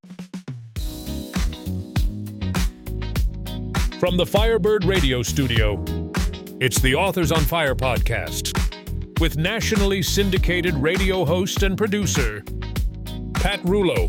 From the Firebird Radio Studio, it's the Authors on Fire podcast with nationally syndicated radio host and producer, Pat Rulo.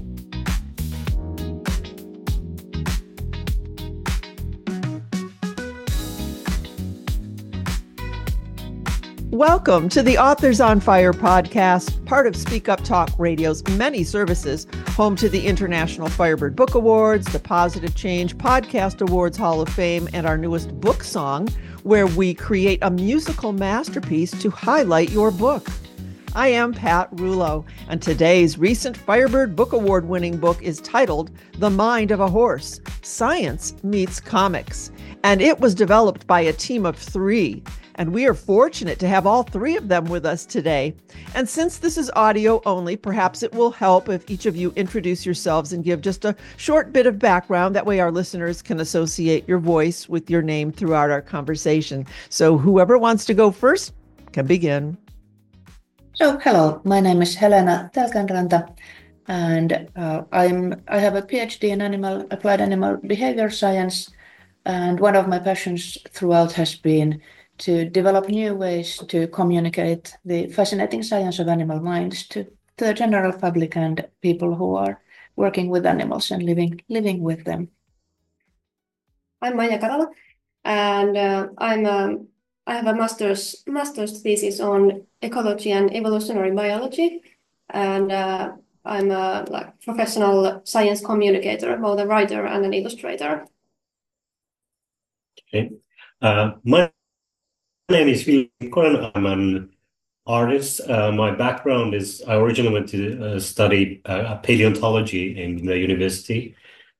Welcome to the Authors on Fire podcast, part of Speak Up Talk Radio's many services, home to the International Firebird Book Awards, the Positive Change Podcast Awards Hall of Fame, and our newest book song, where we create a musical masterpiece to highlight your book. I am Pat Rulo, and today's recent Firebird Book Award winning book is titled The Mind of a Horse, Science Meets Comics, and it was developed by a team of 3. And we are fortunate to have all 3 of them with us today. And since this is audio only, perhaps it will help if each of you introduce yourselves and give just a short bit of background. That way our listeners can associate your voice with your name throughout our conversation. So whoever wants to go first can begin. So, hello, my name is Helena Telkanranta, and I have a PhD in applied animal behavior science. And one of my passions throughout has been to develop new ways to communicate the fascinating science of animal minds to the general public and people who are working with animals and living with them. I'm Maija Karala, and I have a master's thesis on ecology and evolutionary biology, and I'm a professional science communicator, both a writer and an illustrator. Okay. My name is Philip Koren. I'm an artist. My background is I originally went to study paleontology in the university,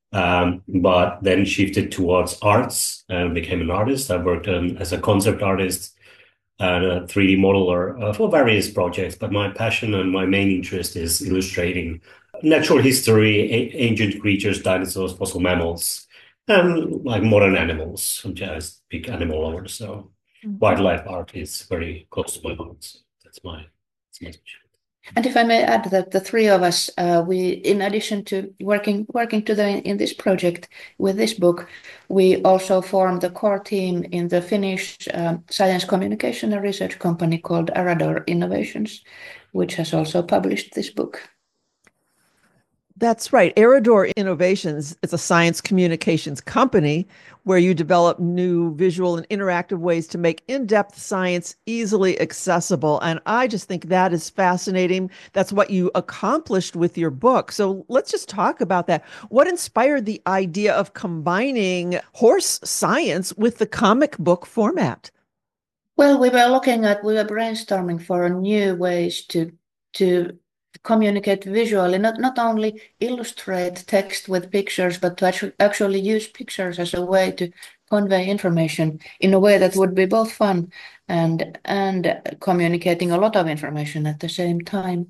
but then shifted towards arts and became an artist. I worked as a concept artist and a 3D modeler for various projects, but my passion and my main interest is illustrating natural history, ancient creatures, dinosaurs, fossil mammals, and like modern animals. I'm just a big animal lover, so wildlife art is very close to my heart. So that's my specialty. And if I may add that the 3 of us, we, in addition to working together in this project with this book, we also formed the core team in the Finnish science communication and research company called Arador Innovations, which has also published this book. That's right. Arador Innovations is a science communications company where you develop new visual and interactive ways to make in-depth science easily accessible. And I just think that is fascinating. That's what you accomplished with your book. So let's just talk about that. What inspired the idea of combining horse science with the comic book format? Well, we were brainstorming for new ways to communicate visually, not only illustrate text with pictures, but to actually use pictures as a way to convey information in a way that would be both fun and communicating a lot of information at the same time.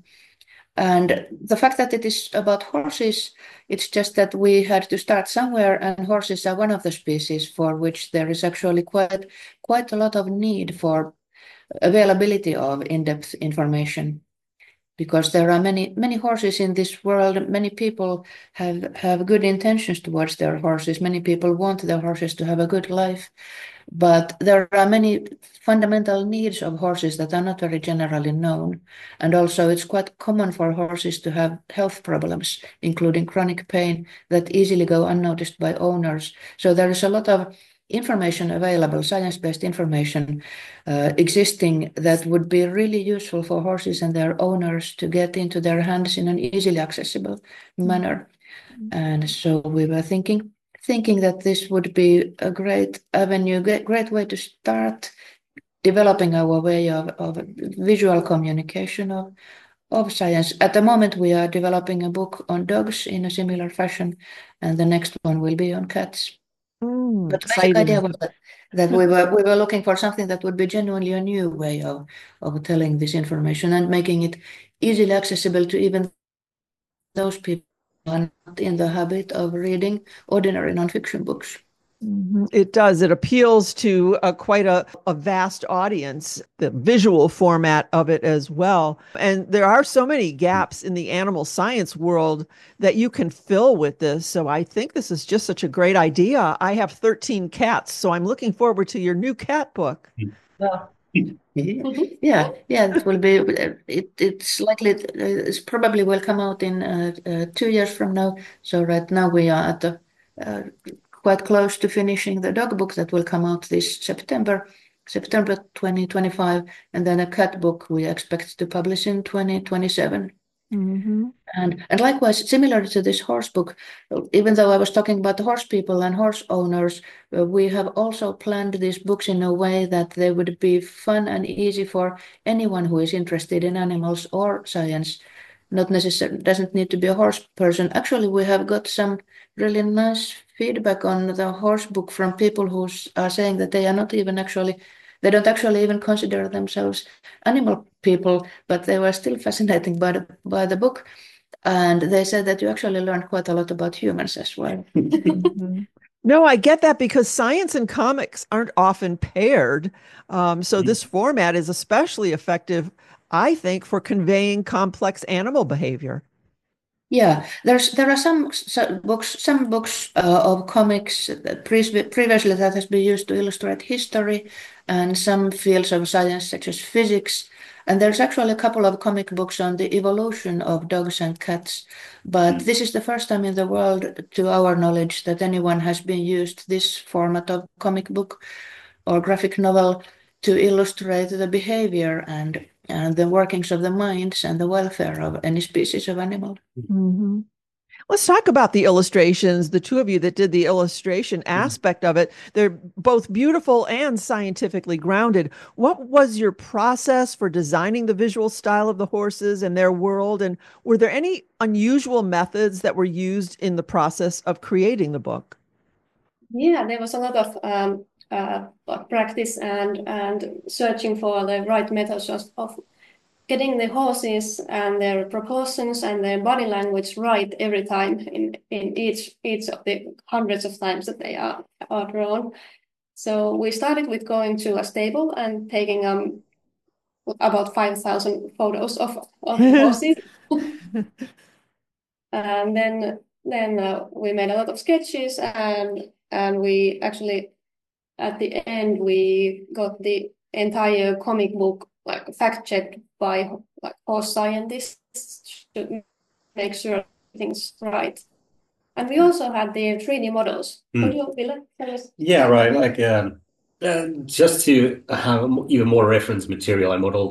And the fact that it is about horses, it's just that we had to start somewhere, and horses are one of the species for which there is actually quite a lot of need for availability of in-depth information. Because there are many horses in this world. Many people have good intentions towards their horses. Many people want their horses to have a good life. But there are many fundamental needs of horses that are not very generally known. And also it's quite common for horses to have health problems, including chronic pain, that easily go unnoticed by owners. So there is a lot of information available, science-based information existing that would be really useful for horses and their owners to get into their hands in an easily accessible manner. And so we were thinking that this would be a great avenue, great way to start developing our way of visual communication of science. At the moment, we are developing a book on dogs in a similar fashion, and the next one will be on cats. But the basic idea was that we were looking for something that would be genuinely a new way of telling this information and making it easily accessible to even those people who are not in the habit of reading ordinary nonfiction books. It does. It appeals to quite a vast audience, the visual format of it as well. And there are so many gaps in the animal science world that you can fill with this. So I think this is just such a great idea. I have 13 cats, so I'm looking forward to your new cat book. Well, yeah, it will be. It's likely. It's probably will come out in 2 years from now. So right now we are at the quite close to finishing the dog book that will come out this September, September 2025, and then a cat book we expect to publish in 2027. And likewise, similar to this horse book, even though I was talking about the horse people and horse owners, we have also planned these books in a way that they would be fun and easy for anyone who is interested in animals or science. Not necessarily doesn't need to be a horse person. Actually, we have got some really nice feedback on the horse book from people who are saying that they are not even actually, they don't actually even consider themselves animal people, but they were still fascinated by the book. And they said that you actually learned quite a lot about humans as well. No, I get that because science and comics aren't often paired. So this format is especially effective, I think, for conveying complex animal behavior. Yeah, there are some books of comics that previously that has been used to illustrate history and some fields of science such as physics. And there's actually a couple of comic books on the evolution of dogs and cats. But this is the first time in the world, to our knowledge, that anyone has been used this format of comic book or graphic novel to illustrate the behavior and the workings of the minds and the welfare of any species of animal. Let's talk about the illustrations, the two of you that did the illustration aspect of it. They're both beautiful and scientifically grounded. What was your process for designing the visual style of the horses and their world? And were there any unusual methods that were used in the process of creating the book? Yeah, there was a lot of practice and searching for the right methods of getting the horses and their proportions and their body language right every time in each of the hundreds of times that they are drawn. So we started with going to a stable and taking about 5,000 photos of horses. And then we made a lot of sketches and we actually at the end we got the entire comic book like fact checked by like horse scientists to make sure things right. And we also had the 3D models. Could you, Ville, tell us? Yeah, right. Like just to have even more reference material, I modeled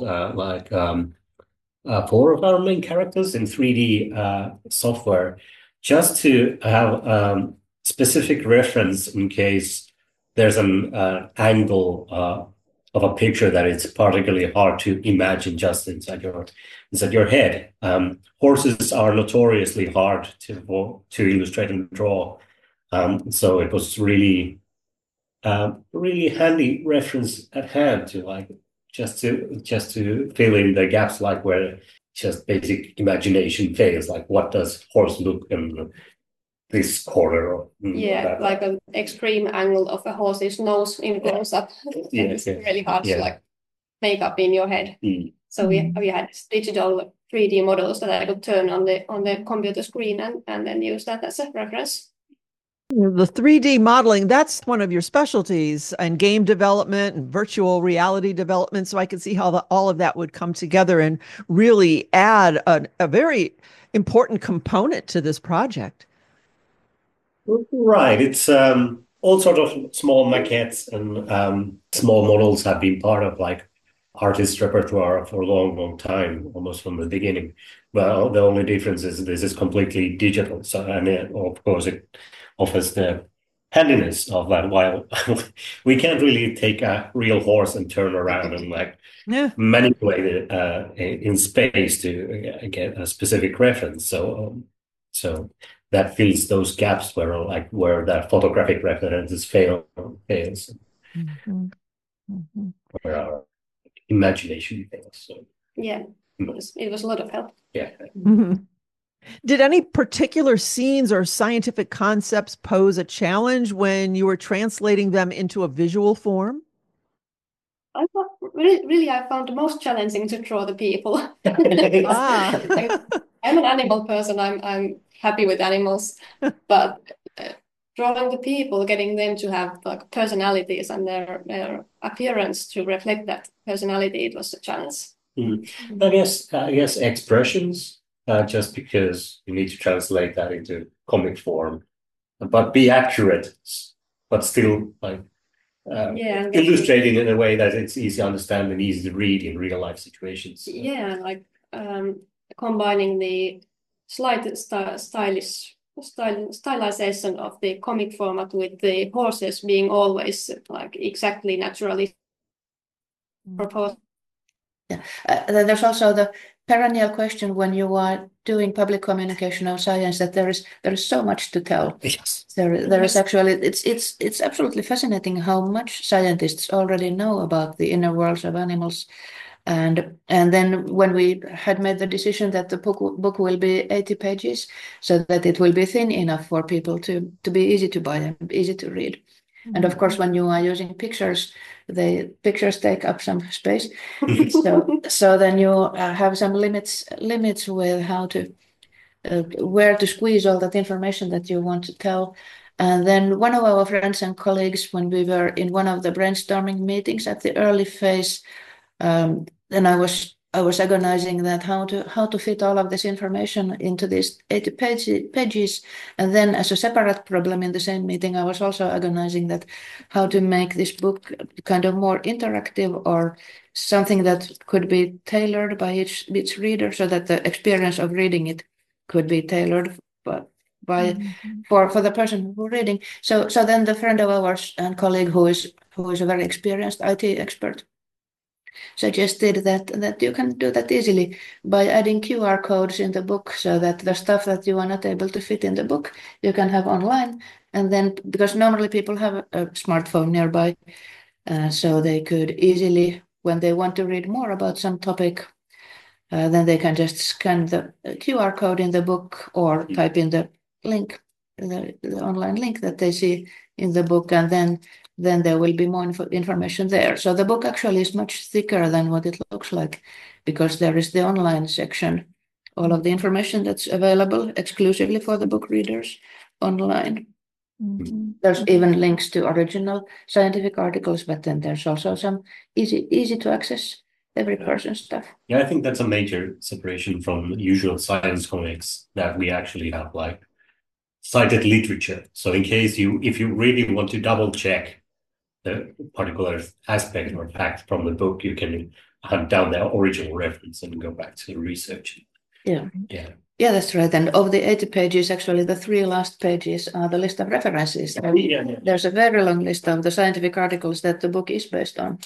four of our main characters in 3D software, just to have specific reference in case there's an angle of a picture that it's particularly hard to imagine just inside your head. Horses are notoriously hard to illustrate and draw, so it was really handy reference at hand to like just to fill in the gaps, like where just basic imagination fails, like what does horse look in this corner or Yeah, like an extreme angle of a horse's nose in close up. It's really hard to like make up in your head. So we had digital 3D models that I could turn on the computer screen and then use that as a reference. The 3D modeling, that's one of your specialties, and game development and virtual reality development. So I could see how all of that would come together and really add a very important component to this project. Right. It's all sort of small maquettes and small models have been part of like artist repertoire for a long, long time, almost from the beginning. Well, the only difference is this is completely digital. So, and of course, it offers the handiness of that. While we can't really take a real horse and turn around and like manipulate it in space to get a specific reference. So that fills those gaps where that photographic references fails, where our imagination fails. So yeah, it was a lot of help. Yeah. Did any particular scenes or scientific concepts pose a challenge when you were translating them into a visual form? I thought really I found the most challenging to draw the people. Ah. I'm an animal person. I'm happy with animals, but drawing the people, getting them to have like personalities and their appearance to reflect that personality, it was a challenge. I guess expressions, just because you need to translate that into comic form, but be accurate, but still like illustrating in a way that it's easy to understand and easy to read in real life situations. Yeah, like combining the slight stylization of the comic format with the horses being always like exactly naturally proposed. Yeah. There's also the perennial question when you are doing public communication of science that there is so much to tell. Yes. There is actually it's absolutely fascinating how much scientists already know about the inner worlds of animals. And then when we had made the decision that the book will be 80 pages, so that it will be thin enough for people to be easy to buy and easy to read. And of course, when you are using pictures, the pictures take up some space. so then you have some limits with how to where to squeeze all that information that you want to tell. And then one of our friends and colleagues, when we were in one of the brainstorming meetings at the early phase, then I was agonizing that how to fit all of this information into these 80 pages. And then as a separate problem in the same meeting, I was also agonizing that how to make this book kind of more interactive or something that could be tailored by each reader so that the experience of reading it could be tailored for the person who's reading. So then the friend of ours and colleague who is a very experienced IT expert suggested that you can do that easily by adding QR codes in the book so that the stuff that you are not able to fit in the book, you can have online. And then, because normally people have a smartphone nearby, so they could easily, when they want to read more about some topic, then they can just scan the QR code in the book or type in the link, the online link that they see in the book, and then there will be more information there. So the book actually is much thicker than what it looks like because there is the online section, all of the information that's available exclusively for the book readers online. There's even links to original scientific articles, but then there's also some easy to access every person's stuff. Yeah, I think that's a major separation from usual science comics, that we actually have like cited literature. So in case if you really want to double check the particular aspect or fact from the book, you can hunt down the original reference and go back to the research. Yeah, that's right. And of the 80 pages, actually the 3 last pages are the list of references. There's a very long list of the scientific articles that the book is based on.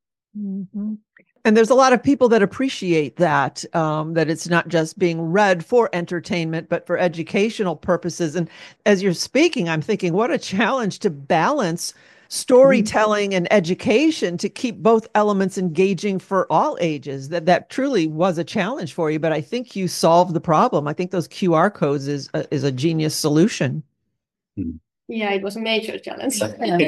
And there's a lot of people that appreciate that, that it's not just being read for entertainment, but for educational purposes. And as you're speaking, I'm thinking, what a challenge to balance storytelling and education to keep both elements engaging for all ages. That truly was a challenge for you, but I think you solved the problem. I think those QR codes is a genius solution. Yeah, it was a major challenge.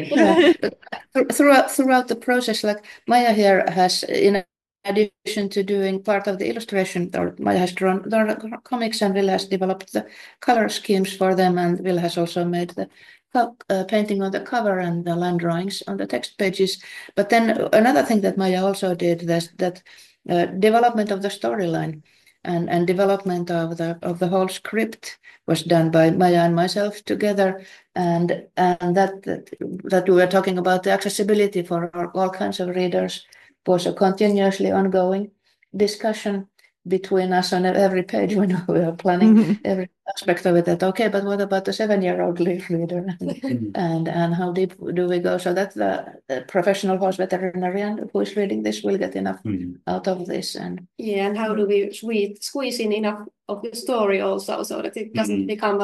Throughout the process, like Maija here has, in addition to doing part of the illustration, or Maija has drawn the comics and Will has developed the color schemes for them, and Will has also made the painting on the cover and the line drawings on the text pages. But then another thing that Maija also did was that development of the storyline and development of the whole script was done by Maija and myself together, and that we were talking about the accessibility for all kinds of readers was a continuously ongoing discussion between us on every page when we were planning every aspect of it. That okay, but what about the 7-year-old reader, and how deep do we go so that the professional horse veterinarian who is reading this will get enough out of this, and and how do we squeeze in enough of the story also so that it doesn't become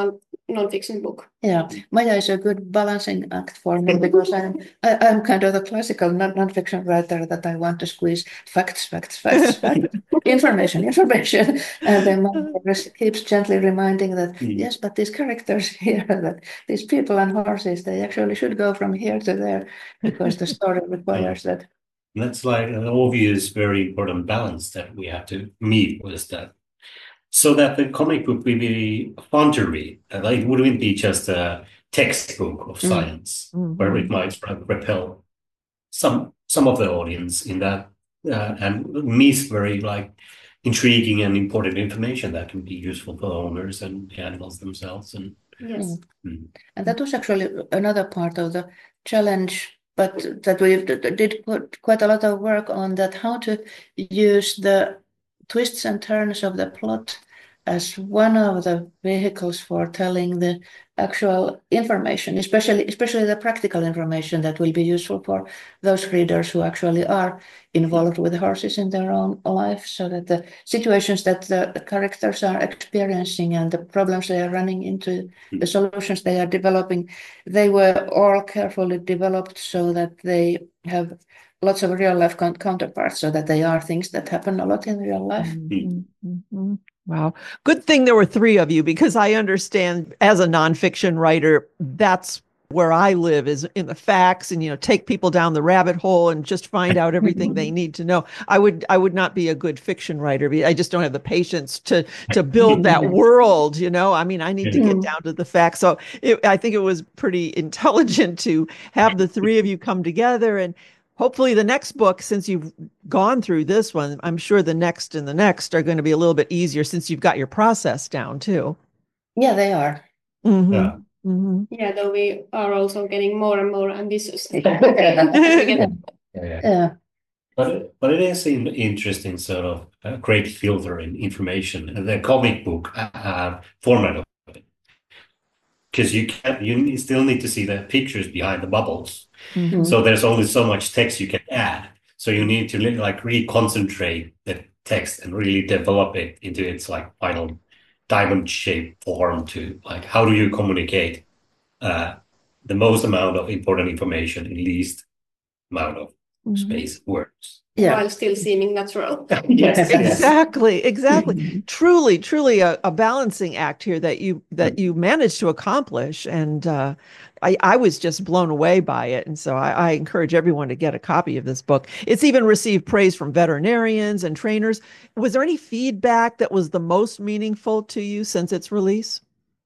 non-fiction book. Yeah, Maya is a good balancing act for me because I'm kind of the classical non-fiction writer that I want to squeeze facts, information, and then Maya keeps gently reminding that yes, but these characters here, that these people and horses, they actually should go from here to there because the story requires that. That's like an obvious, very important balance that we have to meet with that. So that the comic book will be fun to read. Like it wouldn't be just a textbook of science where it might repel some of the audience in that and miss very like intriguing and important information that can be useful for the owners and the animals themselves. And Yes. And that was actually another part of the challenge, but that we did quite a lot of work on that, how to use the twists and turns of the plot as one of the vehicles for telling the actual information, especially the practical information that will be useful for those readers who actually are involved with horses in their own life, so that the situations that the characters are experiencing and the problems they are running into, the solutions they are developing, they were all carefully developed so that they have lots of real life counterparts, so that they are things that happen a lot in real life. Wow. Good thing there were three of you, because I understand as a nonfiction writer, that's where I live, is in the facts, and take people down the rabbit hole and just find out everything they need to know. I would not be a good fiction writer. I just don't have the patience to build that world. I mean, I need to get down to the facts. So I think it was pretty intelligent to have the three of you come together, and hopefully the next book, since you've gone through this one, I'm sure the next and the next are going to be a little bit easier since you've got your process down too. Yeah, they are. yeah. Yeah, though we are also getting more and more ambitious. Yeah. But it is an interesting sort of great filter in information, the comic book format of it, because you still need to see the pictures behind the bubbles. So there's only so much text you can add. So you need to like reconcentrate the text and really develop it into its like final diamond-shaped form to like how do you communicate the most amount of important information in least amount of space words. While still seeming natural. Yes, exactly. Truly a balancing act here that you managed to accomplish, and I was just blown away by it. And so I encourage everyone to get a copy of this book. It's even received praise from veterinarians and trainers. Was there any feedback that was the most meaningful to you since its release?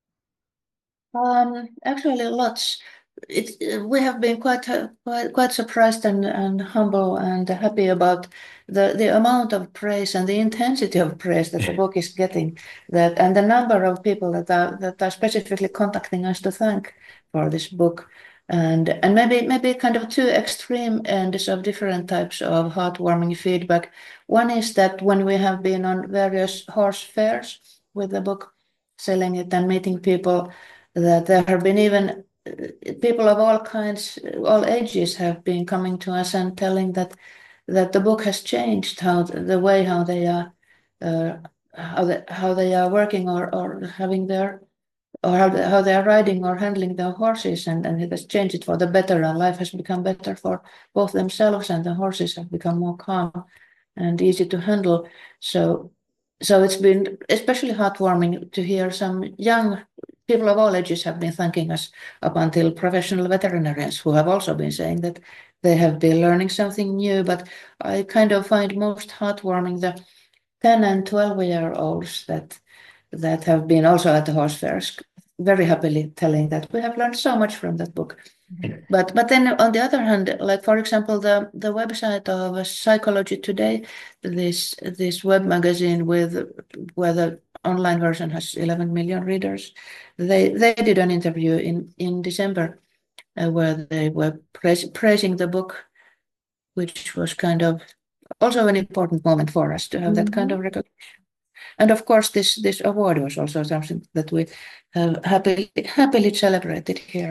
Actually, lots. We have been quite surprised and humble and happy about the amount of praise and the intensity of praise that the book is getting, and the number of people that are specifically contacting us to thank for this book, and maybe kind of two extreme ends of different types of heartwarming feedback. One is that when we have been on various horse fairs with the book, selling it and meeting people, that there have been even people of all kinds, all ages have been coming to us and telling that the book has changed the way how they are how they are working or having how they are riding or handling their horses, and it has changed it for the better, and life has become better for both themselves, and the horses have become more calm and easy to handle. So it's been especially heartwarming to hear some young people of all ages have been thanking us, up until professional veterinarians who have also been saying that they have been learning something new. But I kind of find most heartwarming the 10 and 12-year-olds that have been also at the horse fairs, very happily telling that we have learned so much from that book. But then on the other hand, like for example, the website of Psychology Today, this web magazine where the online version has 11 million readers, they did an interview in December where they were praising the book, which was kind of also an important moment for us to have that kind of recognition. And of course, this award was also something that we happily celebrated here.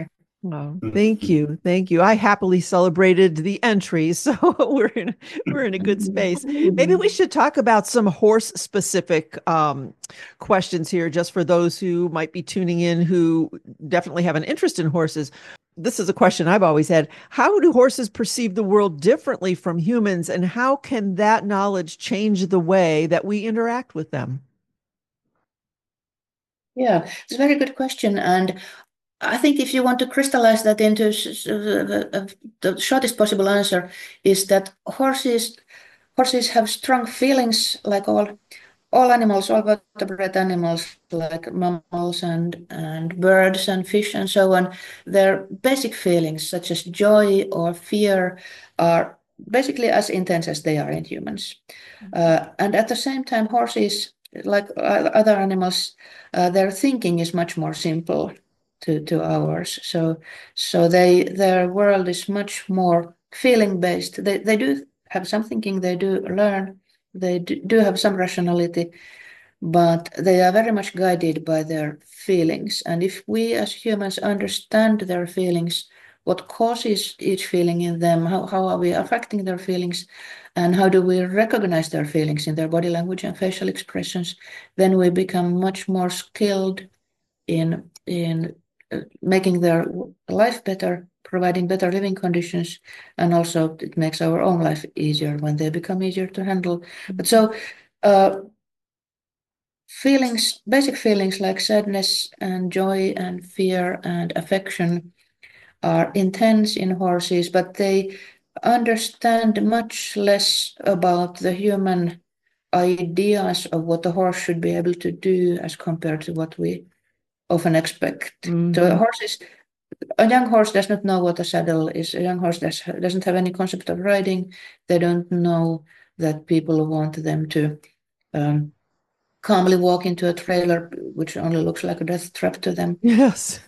Oh, thank you. Thank you. I happily celebrated the entries, so we're in a good space. Maybe we should talk about some horse specific questions here, just for those who might be tuning in who definitely have an interest in horses. This is a question I've always had. How do horses perceive the world differently from humans, and how can that knowledge change the way that we interact with them? Yeah, it's a very good question. And I think if you want to crystallize that into the shortest possible answer is that horses have strong feelings like all animals, all vertebrate animals like mammals and birds and fish and so on. Their basic feelings such as joy or fear are basically as intense as they are in humans. And at the same time, horses, like other animals, their thinking is much more simple to ours. So their world is much more feeling based. They do have some thinking, they do learn, they do have some rationality, but they are very much guided by their feelings. And if we as humans understand their feelings, what causes each feeling in them, how are we affecting their feelings, and how do we recognize their feelings in their body language and facial expressions, then we become much more skilled in making their life better, providing better living conditions, and also it makes our own life easier when they become easier to handle. But so feelings, basic feelings like sadness and joy and fear and affection are intense in horses, but they understand much less about the human ideas of what a horse should be able to do as compared to what we often expect. The horses, a young horse does not know what a saddle is. A young horse doesn't have any concept of riding. They don't know that people want them to calmly walk into a trailer, which only looks like a death trap to them. Yes.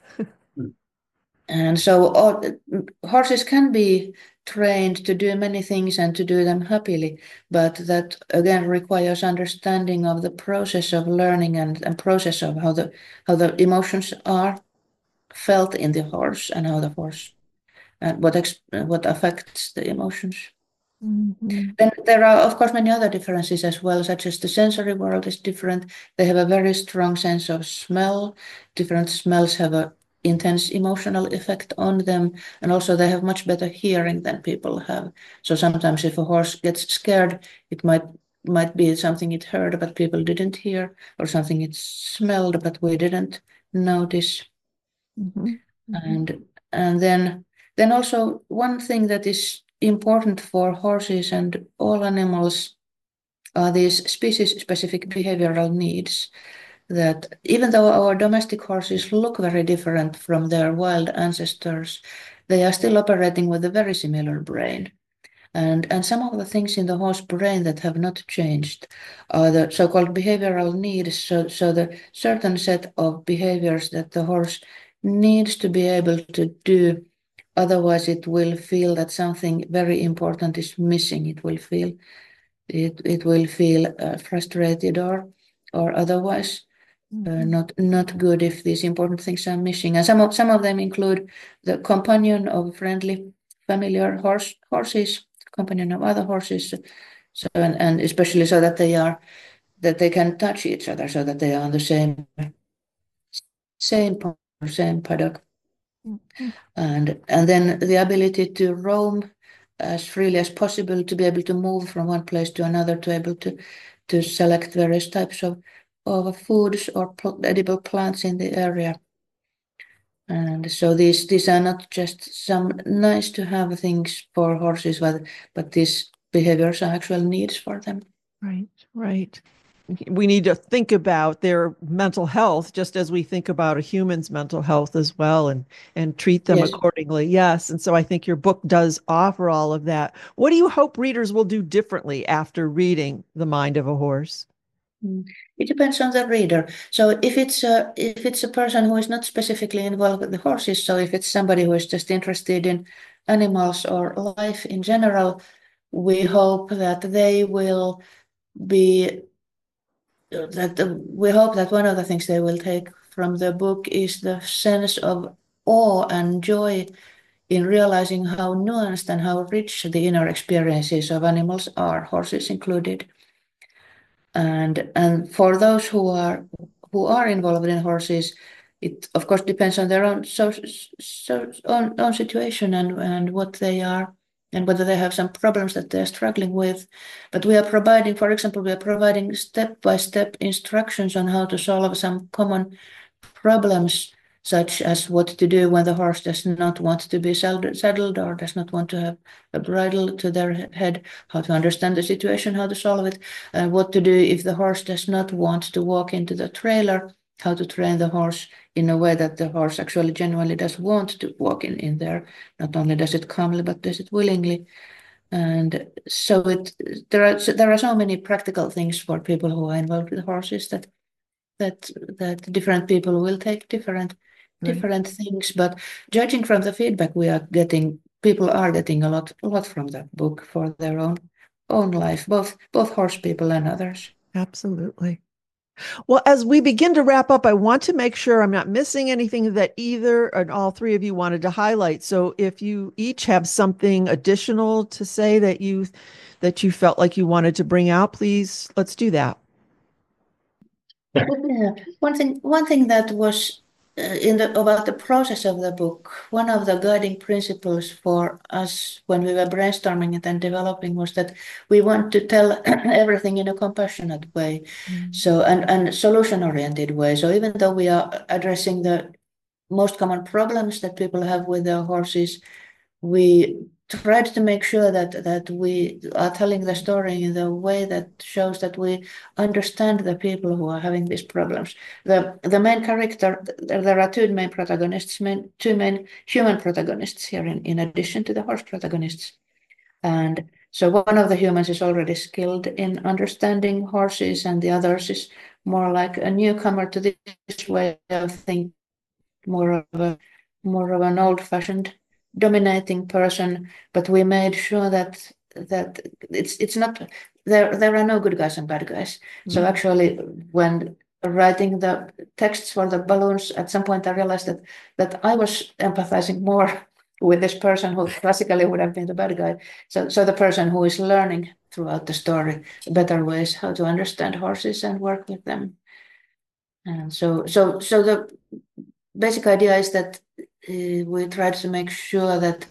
And so horses can be trained to do many things and to do them happily, but that again requires understanding of the process of learning and process of how the emotions are felt in the horse and how the horse and what affects the emotions. Then there are, of course, many other differences as well, such as the sensory world is different. They have a very strong sense of smell. Different smells have an intense emotional effect on them, and also they have much better hearing than people have. So sometimes if a horse gets scared, it might be something it heard but people didn't hear, or something it smelled but we didn't notice. And then also one thing that is important for horses and all animals are these species-specific behavioral needs, that even though our domestic horses look very different from their wild ancestors, they are still operating with a very similar brain. And some of the things in the horse brain that have not changed are the so-called behavioral needs. So the certain set of behaviors that the horse needs to be able to do, otherwise it will feel that something very important is missing. It will feel frustrated or otherwise not good if these important things are missing. And some of them include the companion of friendly, familiar horses, companion of other horses. So and especially so that they can touch each other, so that they are on the same paddock. And then the ability to roam as freely as possible, to be able to move from one place to another, to able to select various types of foods or edible plants in the area. And so these are not just some nice to have things for horses, but these behaviors are actual needs for them. Right. We need to think about their mental health just as we think about a human's mental health as well, and treat them accordingly. Yes. And so I think your book does offer all of that. What do you hope readers will do differently after reading The Mind of a Horse? It depends on the reader. So if it's a person who is not specifically involved with the horses, so if it's somebody who is just interested in animals or life in general, we hope that they will be we hope that one of the things they will take from the book is the sense of awe and joy in realizing how nuanced and how rich the inner experiences of animals are, horses included. And for those who are involved in horses, it of course depends on their own own situation and what they are and whether they have some problems that they're struggling with. But we are providing, for example, step-by-step instructions on how to solve some common problems, such as what to do when the horse does not want to be saddled or does not want to have a bridle to their head, how to understand the situation, how to solve it, and what to do if the horse does not want to walk into the trailer, how to train the horse in a way that the horse actually genuinely does want to walk in there. Not only does it calmly, but does it willingly. And so there are so many practical things for people who are involved with horses that different people will take different things. But judging from the feedback we are getting, people are getting a lot from that book for their own life, both horse people and others. Absolutely. Well, as we begin to wrap up, I want to make sure I'm not missing anything that either and all three of you wanted to highlight. So if you each have something additional to say that you felt like you wanted to bring out, please, let's do that. Yeah. One thing that was about the process of the book, one of the guiding principles for us when we were brainstorming it and developing was that we want to tell everything in a compassionate way, so and solution-oriented way. So even though we are addressing the most common problems that people have with their horses, we tried to make sure that we are telling the story in the way that shows that we understand the people who are having these problems. The main character, there are two main protagonists, two main human protagonists here in addition to the horse protagonists. And so one of the humans is already skilled in understanding horses, and the others is more like a newcomer to this way of thinking, more of an old-fashioned dominating person. But we made sure that it's not there are no good guys and bad guys. So actually, when writing the texts for the balloons, at some point I realized that I was empathizing more with this person who classically would have been the bad guy. So the person who is learning throughout the story better ways how to understand horses and work with them. And so the basic idea is that we tried to make sure that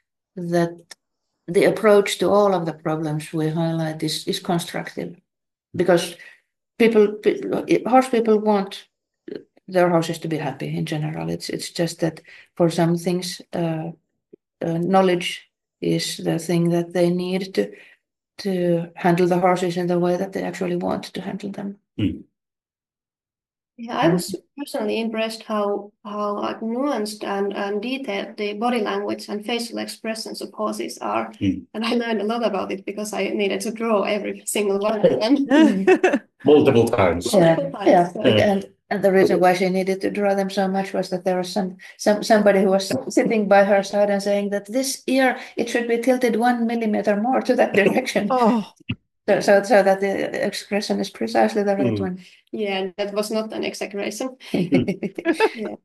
the approach to all of the problems we highlight is constructive, because horse people want their horses to be happy in general. It's just that for some things, knowledge is the thing that they need to handle the horses in the way that they actually want to handle them. Yeah, I was personally impressed how like nuanced and detailed the body language and facial expressions of horses are. And I learned a lot about it because I needed to draw every single one of them. Multiple times. Yeah. And the reason why she needed to draw them so much was that there was somebody who was sitting by her side and saying that this ear, it should be tilted 1 millimeter more to that direction. So that the expression is precisely the right one. Yeah, that was not an exaggeration. Yeah.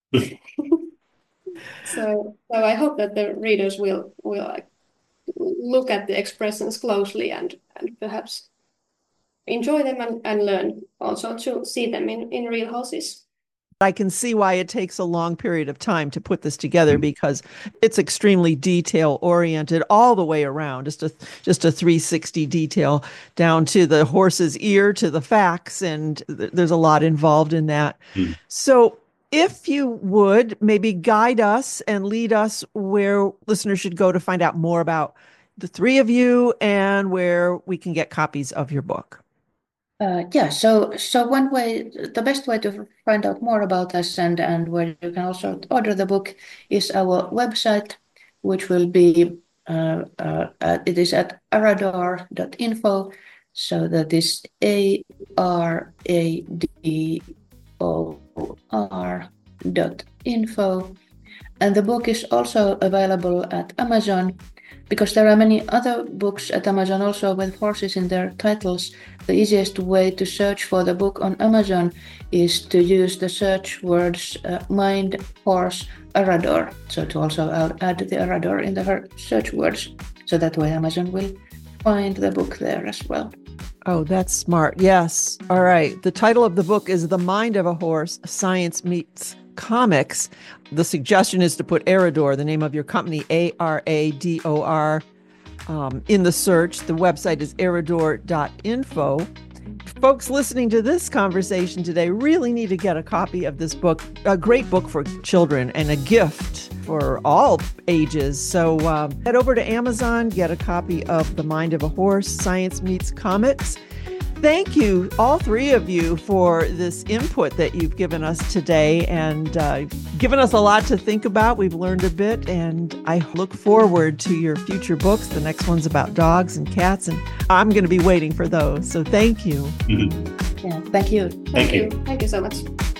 So I hope that the readers will like look at the expressions closely and perhaps enjoy them and learn also to see them in real horses. I can see why it takes a long period of time to put this together, because it's extremely detail oriented all the way around, just a 360 detail down to the horse's ear, to the facts. And there's a lot involved in that. So if you would maybe guide us and lead us where listeners should go to find out more about the three of you and where we can get copies of your book. So one way, the best way to find out more about us and where you can also order the book is our website, which will be it is at arador.info. So that is ARADOR.info. And the book is also available at Amazon, because there are many other books at Amazon also with horses in their titles. The easiest way to search for the book on Amazon is to use the search words mind, horse, Arador. So to also add the Arador in the search words. So that way Amazon will find the book there as well. Oh, that's smart. Yes. All right. The title of the book is The Mind of a Horse, Science Meets Comics. The suggestion is to put Arador, the name of your company, Arador, in the search. The website is arador.info. Folks listening to this conversation today really need to get a copy of this book, a great book for children and a gift for all ages. So head over to Amazon, get a copy of The Mind of a Horse, Science Meets Comics. Thank you, all three of you, for this input that you've given us today and given us a lot to think about. We've learned a bit, and I look forward to your future books. The next one's about dogs and cats, and I'm going to be waiting for those. So thank you. Yeah, thank you. Thank you. Thank you so much.